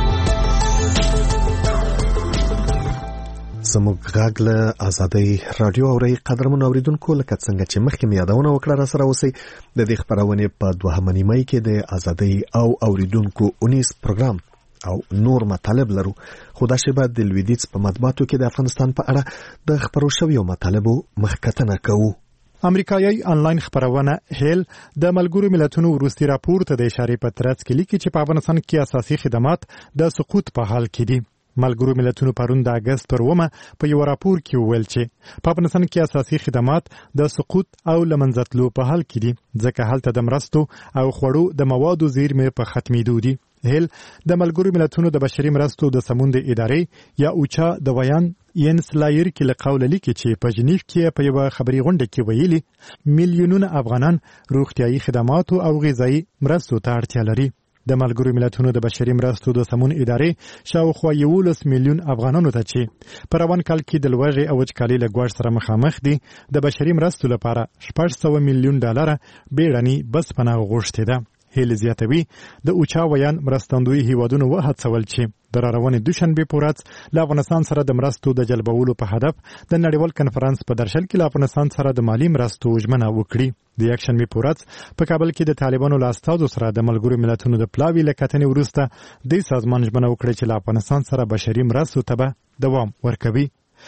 زموږ غږ له ازادۍ راډیو اوري قدرمن اوریدونکو، لکه څنګه چې مخکې مې یادونه وکړه را سره اوسئ. د دې خبرونه په 2 نیمه کې د ازادۍ او اوریدونکو 19 پروګرام او نور مطالب لرو، خو دا شی بعد د لویدیځ په مطبوعاتو کې د افغانستان په اړه د خبرو شویو مطالبو مخکتنه کوو. امریکایي انلاین خبرونه هیل د ملګرو ملتونو وروستي راپور ته د اشاره په ترڅ کې لیکي چې په افغانستان کې اساسي خدمات د سقوط په حال کې دي. ملګرو ملتونو پرون د اگست پر 1 په یو راپور کې وویل چې په افغانستان کې اساسي خدمات د سقوط او لمنځتلو په حال کې دي، ځکه هلته د مرستو او خوړو د موادو زیرمې په ختمېدو دي. هیل د ملګرو ملتونو د بشري مرستو د سمون د ادارې یا اوچا د ویان ینس لیریک له قوله لیکي چې په جنیف کې په یو خبري غونډه کې ویلي میلیونونه افغانان روغتيایي خدماتو او غذایی مرستو ته اړتیا لري. د ملګرو ملتونو د بشري مرستو د سمون ادارې شاوخوا 11 میلیون افغانانو ته چې په روان کال کې د لوږې او وچکالۍ له ګواښ سره مخامخ دي د بشري مرستو لپاره 600 میلیون ډالر بیړني بس پناه غوښتي ده. هیله زیاتوي د اوچا ویان مرستندوی هیوادونو وهڅول چې د روانې دوشنبه پورات له افغانستان سره د مرستو د جلبولو په هدف د نړیوال کنفرانس په درشل کې له افغانستان سره د مالی مرستو ژمنه وکړي. د یکشنبه پورات په کابل کې د طالبانو له استازو سره د ملګرو ملتونو د پلاوی لکتنې وروسته د سازمان ژمنه وکړي چې له افغانستان سره بشري مرستو ته دوام ورکوي.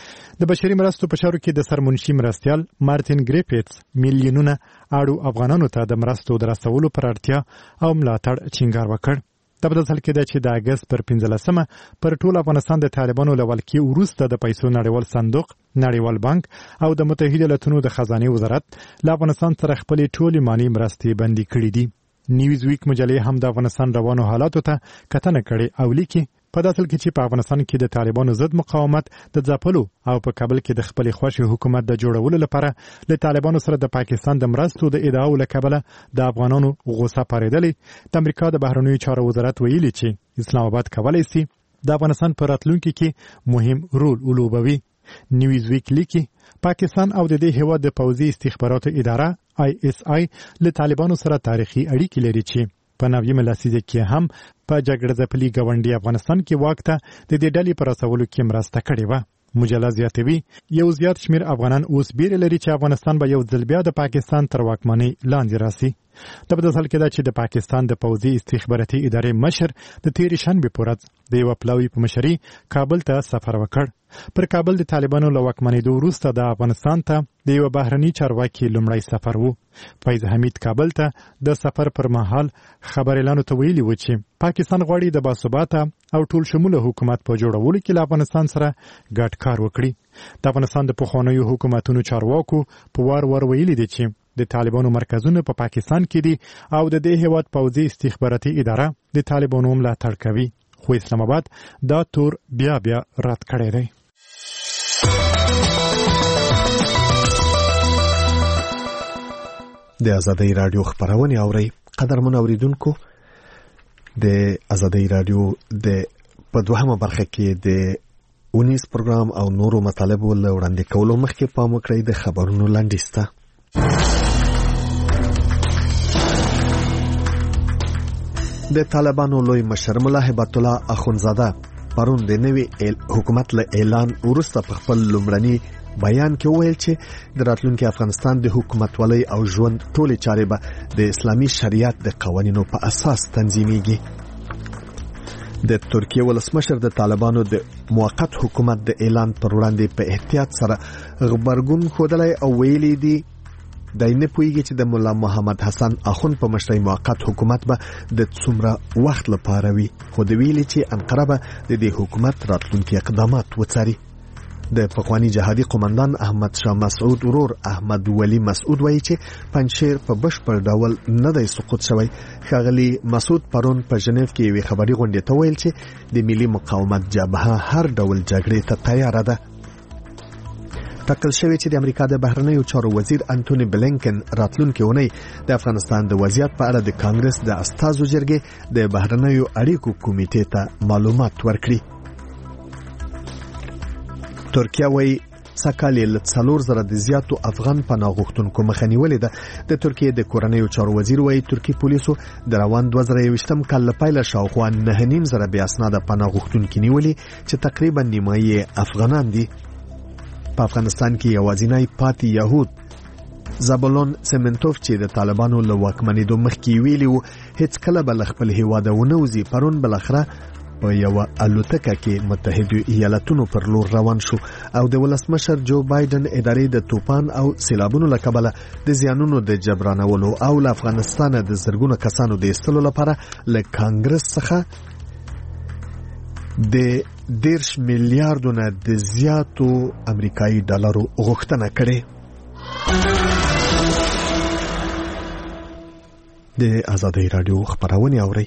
د بشري مرستو په چارو کې د سرمنشي مرستیال مارټین ګریفیتس میلیونونه اړو افغانانو ته د مرستو د رسولو پر اړتیا او ملاتړ ټینګار وکړ. د بدل کې ده چې د اگست پر 15مه پر ټول افغانستان د طالبانو له ولکې وروسته د پیسو نړیوال صندوق، نړیوال بانک او د متحده ایالاتونو د خزانه وزارت له افغانستان سره خپل ټولې مالی مرستې بندي کړې دي. نیوز ویک مجلې هم د افغانستان روانو حالاتو ته کتنه کړې او لیکي په داسل کې چې په افغانستان کې د طالبانو ضد مقاومت د ځپلو او په کابل کې د خپل خوښي حکومت د جوړولو لپاره له طالبانو سره د پاکستان د مرستو د ادعاو لکبله د افغانانو غوسه پارېدلې. د امریکا د بهرنیو چارو وزارت ویلي چې اسلام آباد کولای شي د افغانستان په راتلونکي کې مهم رول ولوبوي. نیوز ویک لیکي پاکستان او د دې هیواد د پوځي استخباراتو اداره ISI له طالبانو سره تاریخي اړیکې لري چې په 90 لسیزه کې هم په جګړه ځپلي ګاونډي افغانستان کې واک ته د دې ډلې پر رسولو کې مرسته کړې و. مجله زیاتوي یو زیات شمیر افغانان اوس بیره لري چې افغانستان به یو ځل بیا د پاکستان تر واکمنۍ لاندې راسي. د بدسل کې دا چې د پاکستان د پوځي استخباراتي ادارې مشر د تیر شنبه په ورځ د یو پلاوی په مشرۍ کابل ته سفر وکړ. پر کابل د طالبانو له واکمنېدو وروسته د افغانستان ته د یو بهرني چارواکي لومړی سفر و. فیض حمید کابل ته د سفر پر مهال خبريالانو ته ویلي و چې پاکستان غواړي د باثباته او ټول شموله حکومت په جوړولو کې له افغانستان سره ګډ کار وکړي. د افغانستان د پخوانیو حکومتونو چارواکو په وار ویلي دي چې د طالبانو مرکزونه په پاکستان کې دي او د دې هیواد پوځي استخباراتي اداره د طالبانو ملاتړ کوي، خو اسلام آباد دا تور بیا رد کړی دی. د ازادۍ رادیو خبرونه اوري. قدرمن اوریدونکو، د ازادۍ رادیو د په دوهمه برخه کې د اونیس پروګرام او نورو مطالبو له وړاندې کولو مخکې پام وکړئ د خبرونو لاندې سته. د طالبانو لوی مشر ملا هبت الله اخونزاده پرون د نوي حکومت له اعلان وروسته په خپل لومړني بیان کې وویل چې د راتلونکي افغانستان د حکومتولۍ او ژوند ټولې چارې به د اسلامي شریعت د قوانینو په اساس تنظیمېږي. د ترکیه ولسمشر د طالبانو د موقت حکومت د اعلان پر وړاندې په احتیاط سره غبرګون ښودلی او ویلي دي دای نه پوهیږي چې د مولا محمد حسن اخوند په مشرۍ موقت حکومت به د څومره وخت لپاره وي، خو د ویلي چې انقره به د دې حکومت راتلونکي اقدامات وڅاري. د پخوانی جهادي قومندان احمد شاه مسعود ورور احمد ولی مسعود وایي چې پنځشیر په بشپړ ډول نه دی سقوط شوی. ښاغلي مسعود پرون په ژنیف کې یوې خبري غونډې ته ویل چې د ملي مقاومت جبهه هر ډول جګړې ته تیار ده. ټاکل شوی چې د امریکا د بهرنیو چارو وزیر انټونی بلینکن راتلونکي اونۍ د افغانستان د وضعیت په اړه د کانګرس د استازو جرګې د بهرنیو اړیکو کمیټې ته معلومات ورکړي. ترکیه وایي سکهال له 4000 د زیاتو افغان پناه غوښتونکو مخه نیولې ده. د ترکیه د کورنیو چارو وزیر وایي ترکی پولیسو د روان 2021 کال له پیله شاوخوا 9.5 بې اسناده پناه غوښتونکي نیولي چې تقریبا نیمایي افغانان دي. په افغانستان کې یوازینی پاتې یهود زابلون سیمنټوف چې د طالبانو له واکمنېدو مخکې ویلي وو هیڅ کله به له خپل هیواده ونه وځي، پرون بالاخره په یوه الوتکه کې متحده ایالاتونو پر لور روان شو او د ولسمشر جو بایدن ادارې د توپان او سیلابونو له کبله د زیانونو د جبرانولو او له افغانستان د زرګونو کسانو د ایستلو لپاره له کانګرس څخه د 10 میلیارډو نه د زیاتو امریکایي ډالرو غوښتنه کړې. د ازادۍ رادیو خبرونه اوري.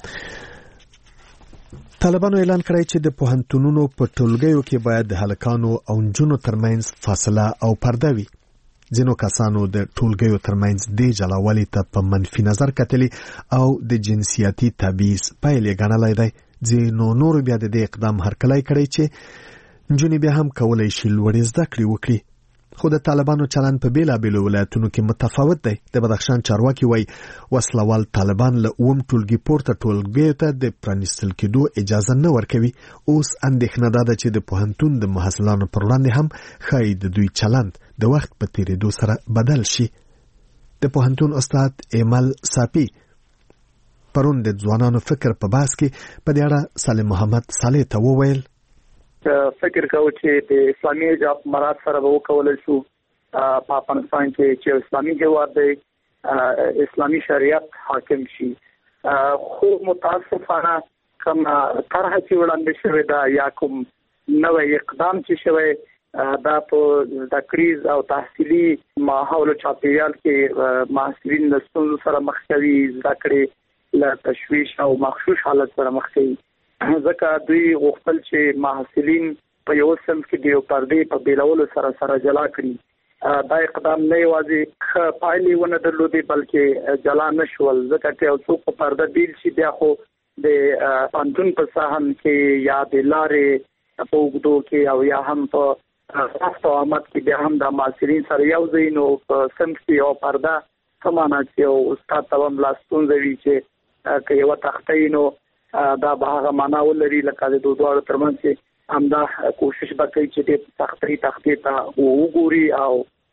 طالبانو اعلان کړی چې د پوهنتونونو په ټولګیو کې باید د هلکانو او نجونو ترمنځ فاصله او پرده وي. ځینو کسانو د ټولګیو ترمنځ د جلاوالي ته په منفي نظر کتلی او د جنسیاتي تبعیض پیل یې ګڼلی دی. ځینو نورو بیا د دې اقدام هرکلی کړی چې نجونې بیا هم کولی شي لوړې زده کړې وکړي. خو د طالبانو چلند په بیلابیلو ولایتونو کې متفاوت دی. د بدخشان چارواکي وایي وسلوال طالبان له اووم ټولګي پورته ټولګیو ته د پرانیستل کېدو اجازه نه ورکوي. اوس اندېښنه دا ده چې د پوهنتون د محصلانو پر وړاندې هم ښایي د دوی چلند د وخت په تېرېدو سره بدل شي. د پوهنتون استاد ایمل ساپی پرون د ځوانانو فکر په باس کې په دې اړه سالم محمد صالح ته وویل فکر کوو چې د اسلامي حجاب مراد سره وکولای شو په افغانستان کې چې اسلامي هیواد دی اسلامي شریعت حاکم شي. خو متاسفانه کوم طرح چې وړاندې شوی دا یا کوم نوې اقدام چې شوی دا په تقریز او تحصیلي ماحول چاپیریال کې محصلین د ستونزو سره مخ کوي، زده کړې له تشویش او مخشوش حالت سره مخ کوي. ځکه دوی غوښتل چې محصلین په یو صنف کې د یو پردې په بیلولو سره جلا کړي. دا اقدام نه یوازې ښه پایلې ونه درلودې بلکې جلا نه شول، ځکه چې یو څوک په پرده بیل شي بیا خو د پوهنتون په ساحن کې یا د لارې په اوږدو کې او یا هم په رفت او آمد کې بیا هم د محصلین سره یو ځای نو په صنف کې یو پرده څه معنا چې یو استاد ته هم لا ستونزه وي چې که یوه تختې نو دا به هغه معنا ولري لکه د دواړو ترمنځ چې همدا کوشش به کوي چې د تختې ته وګوري او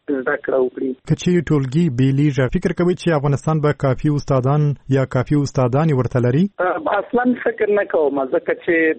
زده کړه وکړي. کچې ټولګي بیلیږي، فکر کوي چې افغانستان به کافي استادان یا کافي استادان ورته لري؟ اصلا فکر نه کوم، ځکه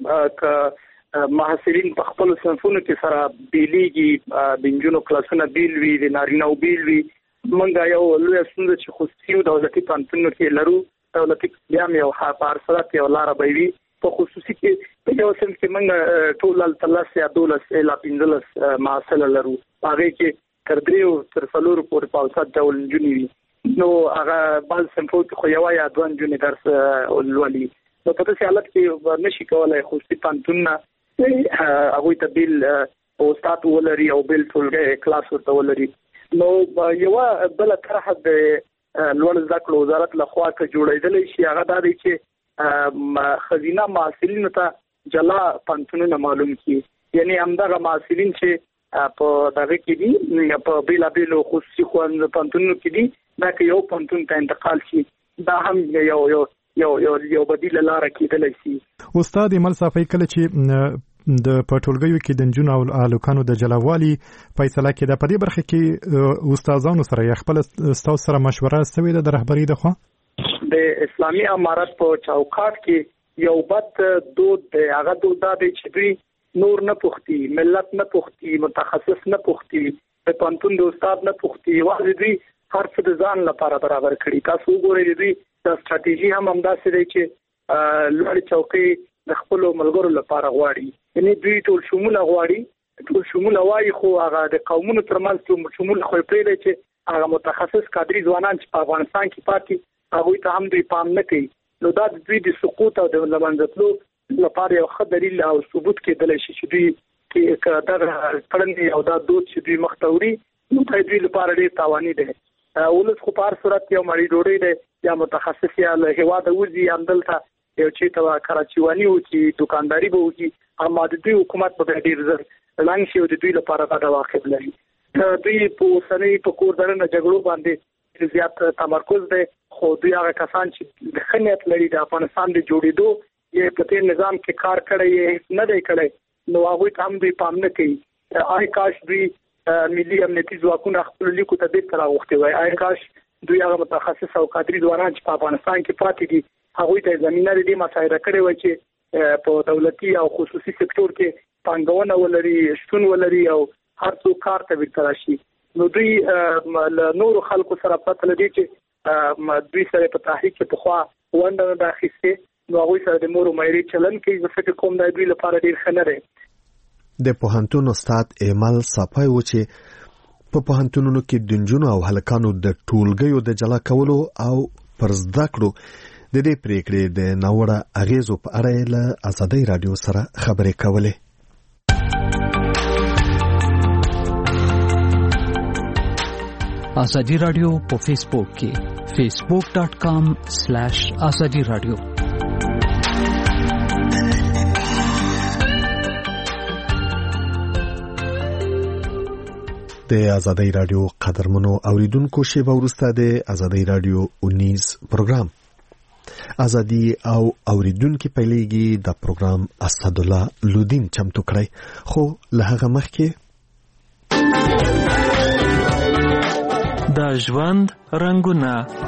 چې محصلین په خپل صنفونو کې سره بیلیږي، د انجونو کلاسونه بیل وي، د نارینه بیل وي. موږ یو لوی ستونزه چې خصوصي او دولتي پوهنتونونو کې لرو، دولتي بیا یو پارسلات یو لاره به وي، په خصوصي کې په یو صنف کې موږ ټول 13 یا 12 الا 15 محصل لرو، هغه کې تر 3 تر 4 پورې په اوسط ډول نجونې وي. نو هغه بعض صنفونو کې خو یو یا دوه نجونې درس ولولي. نو په داسې حالت کې نشي کولای خصوصي پوهنتونونه هغوی ته بیل استاد ولري او بیل ټولګی کلاس ورته ولري. نو یو بل طرح د لوړ زده کړو وزارت لخوا کې جوړېدلی شي، هغه دا دی چې خزینه محصلینو ته جلا پوهنتونونه معلوم کړي، یعنی همدغه محصلین چې په دغه کې دي په بیلابیلو خصوصي پوهنتونونو کې دي، دا که یو پوهنتون ته انتقال شي، دا هم یو بدیل لاره کېدلی شي. استاد ایمل صافی، کله چې د پټولګیو کې د نجونو او هلکانو د جلاوالي فیصله کېده، په دې برخه کې استادانو سره یا خپل استاد سره مشوره شوې ده د رهبرۍ د خوا؟ د اسلامي امارت په چوکاټ کې یو بد دود دی، هغه دود دا دی چې دوی نور نه پوښتي، ملت نه پوښتي، متخصص نه پوښتي، د پوهنتون د استاد نه پوښتي، یوازې دوی هر څه د ځان لپاره برابر کړي. تاسو وګورئ دوی د ستراتیژي هم همداسې دی چې لوړې چوکۍ د خپلو ملګرو لپاره غواړي، یعنی دوی ټول شموله غواړي، ټول شموله وایي، خو هغه د قومونو ترمنځ شموله خو یې پرېږدي چې هغه متخصص کادري ځوانان چې په افغانستان کې پاتې هغوی ته هم دوی پام نه کوي. نو دا د دوی د سقوط او د له منځه تلو لپاره یو ښه دلیل او ثبوت کېدلی شي چې دوی کې دغه کړنې او دا دود چې دوی مخ ته وړي، نو دوی لپاره ډېر تاواني دی. ولس خو په هر صورت یو مړی ډوډۍ دی، یا متخصص یا له هېواده وځي، همدلته یو چېرته کراچیواني وکړي، دوکانداري به وکړي، اما د دوی حکومت به بیا ډېر زر ړنګ شي او د دوی لپاره به عواقب لري. دوی په اوسنۍ په کور دننه جګړو باندې زیات تمرکز دی، خو دوی هغه کسان چې د ښه نیت لري د افغانستان د جوړېدو یې په تېر نظام کې کار کړی یې نه دی کړی، نو هغوی ته هم دوی پام نه کوي. آی کاش دوی ملي امنیتي ځواکونه خپلو لیکو ته بیرته راغوښتي وای، آی کاش دوی هغه متخصص او کادري ځوانان چې په افغانستان کې پاتې دي هغوی ته زمینه د دې مسایره کړې وای چې په دولتي او خصوصي سکتور کې پانګونه ولري، شتون ولري او هر څوک کار ته بیرته راشي. نو دوی له نورو خلکو سره پرته له دې چې دوی سره په تحریک کې پخوا ونډه نه ده اخیستې، نو هغوی سره د مور و مایرې چلن کوي. زه فکر کوم دا دوی لپاره ډېر ښه نه دی. د پوهنتون استاد ایمل صافی و چې په پوهنتونونو کې د نجونو او هلکانو د ټولګیو د جلا کولو او پر زده کړو د دې پریکړې د ناوړه اغیزو په اړه له ازادۍ راډیو سره خبرې کولې. ازادي راډیو په فیسبوک کې facebook.com/ازادي راډیو. د ازادۍ راډیو قدرمنو اوریدونکو، شیبه وروسته د ازادۍ راډیو 19 پروګرام ازادي او اوریدونکو پیلېږي. د پروګرام اسدالله لودین چمتو کړی، خو له هغه مخکې د ژوند رنگونه.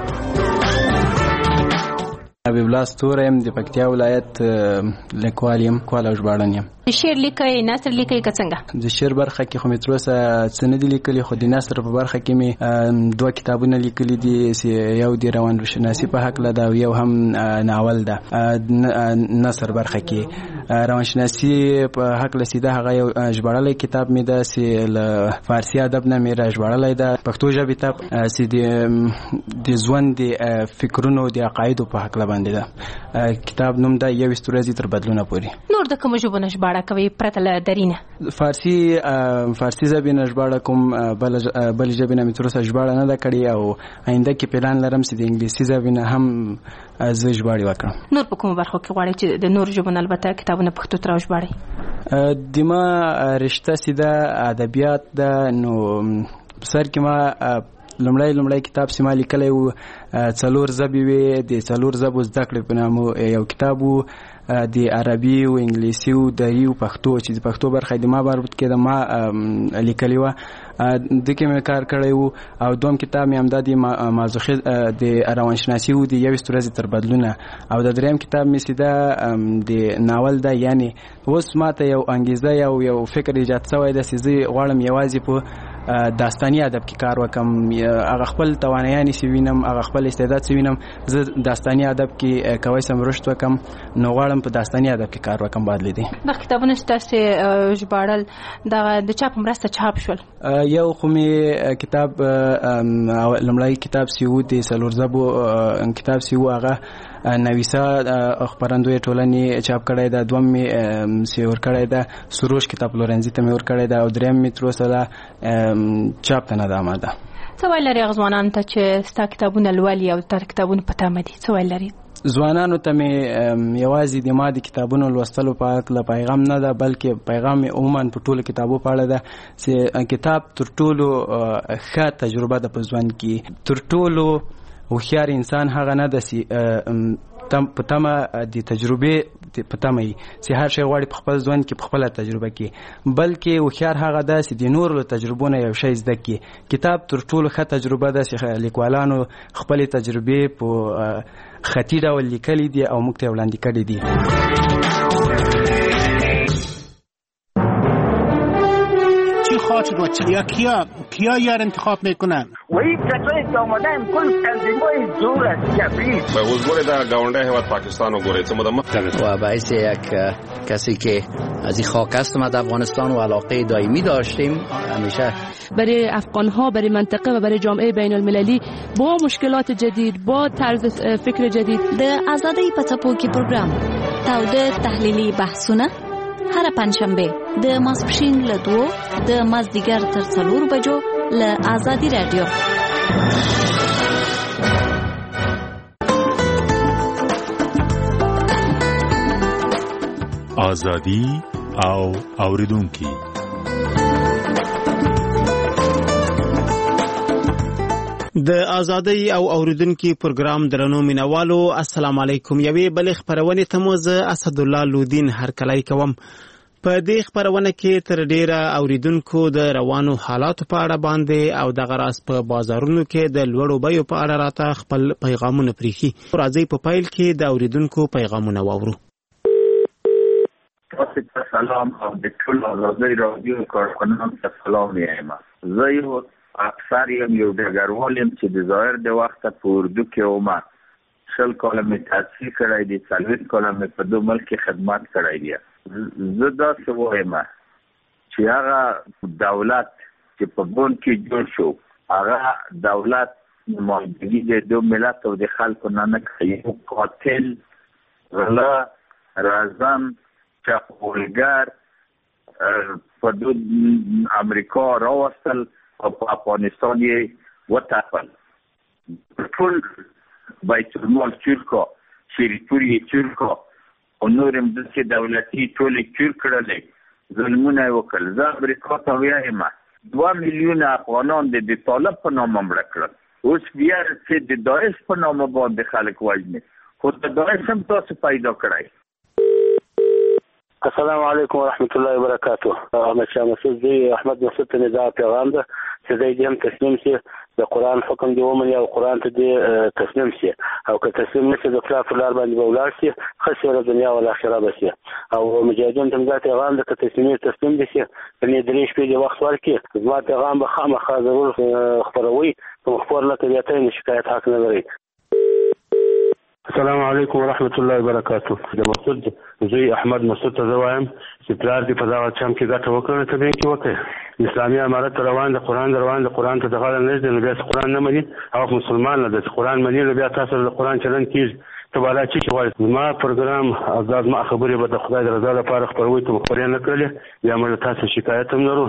حبیب الله ستوریم د پکتیا ولایت لیکوال یم، کول او ژباړن یم. شعر لیکي، نثر لیکي که څنګه؟ د شعر برخه کې خو مې تر اوسه څه نه دي لیکلي، خو د نثر په برخه کې مې 2 کتابونه لیکلي دي، یو د روانشناسي په هکله ده او یو هم ناول ده. نثر برخه کې روانشناسي په هکله سیده هغه یو ژباړلی کتاب مې ده چې له فارسي ادب نه مې را ژباړلی ده، پښتو ژبې ته چې د ژوند د فکرونو د عقایدو په هکله باندې ده. کتاب نوم ده 21 ورځې تر بدلونه پورې. نور د کومو ژبو نه ژباړه کوي پرته له درینه؟ فارسي ژبې نه ژباړه کوم، بل ژبې نه مې تر اوسه ژباړه نه ده کړې، او آینده کې پلان لرم چې د انګلیسي ژبې نه هم زه ژباړې وکړم. نور په کومو برخو کې غواړئ چې د نور ژبو نه البته کتابونه پښتو ته راوژباړئ؟ د ما رشته سیده ادبیات ده، نو سر کې ما لومړی کتاب چې ما لیکلی و 4 ژبې وې د 4 ژبو زده کړې په نامه یو کتاب و د عربي او انګلیسي او دري او پښتو چې د پښتو برخه د ما مربوط کېده ما لیکلی وه د کې مې کار کړی و او دوم کتاب مې همدا د مازوخي د روانشناسي و د 21 ورځې تر بدلونه او د دریم کتاب مې سیده د ناول ده یعنی اوس ماته یو انګیزه یو فکر ایجاد شوی ده چې زه غواړم یوازې په داستاني ادب کې کار وکم هغه خپل توانایانې چې وینم هغه خپل استعداد چې وینم زه داستاني ادب کې کوی سم رشد وکم نو غواړم په داستاني ادب کې کار وکم باندې دي دا کتابونه چې تاسو ژباړل د چاپ مرسته چاپ شول یو خو مې کتاب لومړی کتاب چې و د 4 ژبو کتاب چې و هغه نویسا خبرندوی ټولنې چاپ کړی دا دوم می سیور کړی دا سروش کتاب لورنزي ته مې ور کړی دا او دریم می تر اوسه چاپ ته نه ده آماده څه ویل لري ځوانانو ته چې ستا کتابونه لولي او تر کتابونه پته مدي څه ویل لري ځوانانو ته مې یوازې د ما د کتابونو لوستلو په اړه پیغام نه ده بلکې پیغام عموما په ټولو کتابو په اړه ده چې کتاب تر ټولو ښه تجربه ده په ژوند کې تر ټولو هوښیار انسان هغه نه ده چې په تمه د تجربې په تمه یي چې هر شی غواړي په خپل ژوند کې په خپله تجربه کې بلکې هوښیار هغه ده چې د نورو له تجربو نه یو شی زده کړي کتاب تر ټولو ښه تجربه ده چې لیکوالانو خپلې تجربې په خطي ډول لیکلي دي او موږ ته وړاندې کړي دي خاطر و کیا یار انتخاب میکنن و این کسایی که آمدن کل تنظیمای زور است کبیر به حضور در گاونده هیواد پاکستان و گوریت مدام و باعث یک کسی که از این خاک است ما در افغانستان و علاقه دائمی داشتیم همیشه برای افغان‌ها برای منطقه و برای جامعه بین المللی با مشکلات جدید با طرز فکر جدید د آزادۍ په څپو کې پروګرام تاوده تحلیلي بحثونه هر پنځشنبه د ماسپښین له 2 د مازدیګر تر 4 بجو له آزادي رادیو آزادي او اوریدونکو د ازادۍ او اوریدونکو پروګرام درنو مینوالو السلام علیکم یوې بلې خبرونه ته مو زه اسد الله لودین هرکلی کوم په دې خبرونه کې تر ډیره اوریدونکو د روانو حالاتو په اړه باندې او د غراس په بازارونو کې د لوړو بیو په اړه راته خپل پیغامونه پریخي راځي په پایل کې د اوریدونکو پیغامونه واورو سلام او د ټول ازادۍ رادیو کارکنان ته سلام وایم زه یو اکثر یو ډګروالم چې د ظاهر د وخت په اردو کې اومه شل کاله مې تحصیل کړی دی 40 کاله مې په دوه ملک خدمت کړی دی زه داسې وایم چې هغه دولت چې په بون کې جوړ شو هغه دولت نمایندګي د دوه ملت او د خلکو نه کوي قاتل غلا رازم چاپولګر په امریکا راوستل او په افغانستان یې وټاکل ټول بیت المال چورکا شریپوري چورکا او نورم دغه دولتي ټول چور کړل ظلمونه وکړل زه امریکا ته وایم 2 میلیون افغانان د طالب په نامه مړ کړل اوس بیا چې د داعش په نامه باندې خلک وژني خو د داعش هم تاسو پیدا کړئ السلام علیکم ورحمت الله وبرکاته احمد شاه مسعود دی احمد مسعود ته نظام پیغام ده چې دې هم تسلیم شي د قران حکم دی ومن او قران ته دې تسلیم شي او که تسلیم نشي د خلاف لار باندې ولاړ شي خسر دنیا او آخرت به شي او مجاهدین ته دا پیغام ده چې تسلیم دي شي په دې شپې د وخت ورکړي زما پیغام به خامخا ضرور خبروي کوم خبر نه کوي ته شکایت حق نه لري السلام علیکم ورحمت الله وبرکاته د مسعود زوی احمد مسعود ته وایم چې پلار دې په دا چم کې ګټه وکړه ته به کې وکړي اسلامي امارت روان د قران ته دغه نه دي نو بیا قران نه مني او مسلمان نه د قران مني نو بیا تاسو د قران چلن کیږي ته بالا چې وایي ما پروګرام آزاد ما خبرې به د خدای د رضا لپاره خبروي ته خبرې نه کړلې یا موږ تاسو شکایت هم لرو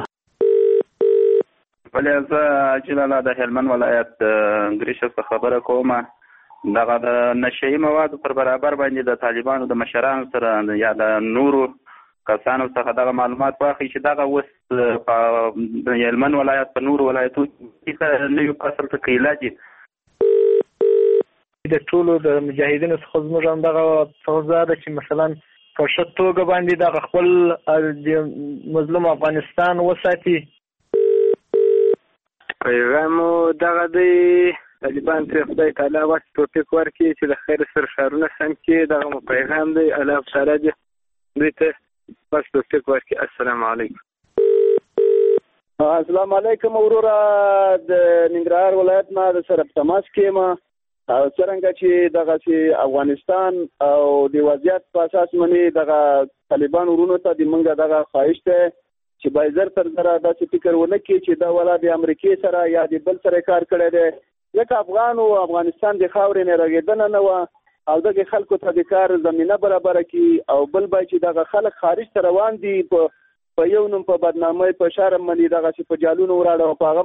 ولې زه جلاله د هلمند ولایت ګریشس خبره کوم دغه د نشئی موادو پر برابر باندې د طالبانو د مشرانو سره یا د نورو کسانو څخه دغه معلومات واخلي چې دغه اوس په هلمند ولایت په نورو ولایتونو کې نوي فصل ته قیله دي. د ټولو د مجاهدینو څخه زموږ هم دغه توضیح ده چې مثلا په ښه توګه باندې دغه خپل مظلوم افغانستان وساتي. پیغام دغه دی طالبان ترې خدای تعالی وخت توفیق ورکړي چې د خیر سره ښارونه سم کړي. دغه مو پیغام دی. الله تعالی دې دوی ته وخت توفیق ورکړي. السلام علیکم. السلام علیکم وروره. د ننګرهار ولایت نه د سره په تماس کې ما څرنګه چې دغه افغانستان او د وضعیت په اساس باندې دغه طالبان ورونو ته د منګه دغه خواهش ده چې بایزر تر سره داسې فکر ونه کړي چې دا ولا د امریکای سره یا د بل سره کار کړی دی. ځکه افغان او افغانستان د خاورې نه راګېدنه نه وه او دغه خلکو ته د کار زمینه برابره کړي او بل به چې دغه خلک خارج ته روان دي په یو نوم په بدنامۍ په شرم باندې دغه په جالونو وراړه او په هغه